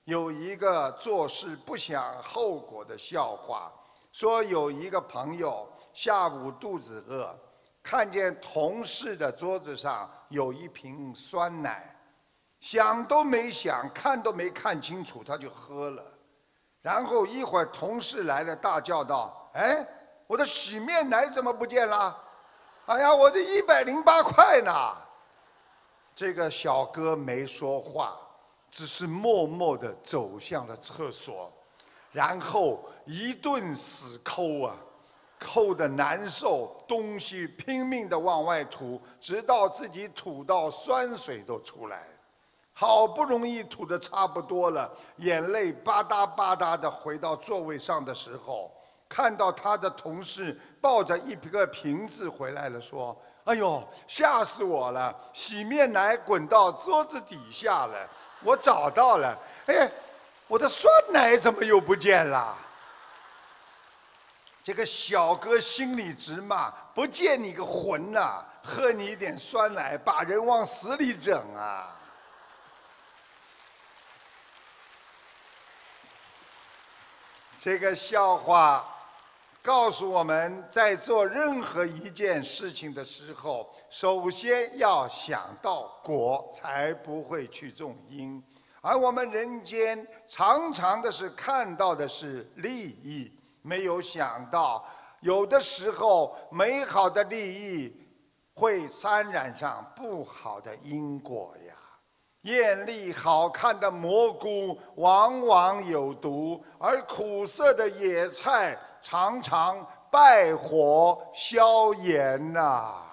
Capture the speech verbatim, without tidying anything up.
有一个做事不想后果的笑话，说有一个朋友下午肚子饿，看见同事的桌子上有一瓶酸奶，想都没想，看都没看清楚，他就喝了。然后一会儿同事来了，大叫道：哎，我的洗面奶怎么不见了？哎呀，我的一百零八块呢！这个小哥没说话，只是默默地走向了厕所，然后一顿死抠啊，抠得难受，东西拼命地往外吐，直到自己吐到酸水都出来。好不容易吐得差不多了，眼泪吧嗒吧嗒地回到座位上的时候，看到他的同事抱着一个瓶子回来了，说：哎呦，吓死我了，洗面奶滚到桌子底下了，我找到了，哎，我的酸奶怎么又不见了？这个小哥心里直骂：不见你个混呐，喝你一点酸奶把人往死里整啊！这个笑话告诉我们，在做任何一件事情的时候，首先要想到果，才不会去种因。而我们人间常常的是看到的是利益，没有想到有的时候美好的利益会沾染上不好的因果呀。艳丽好看的蘑菇往往有毒，而苦涩的野菜常常败火消炎呐、啊。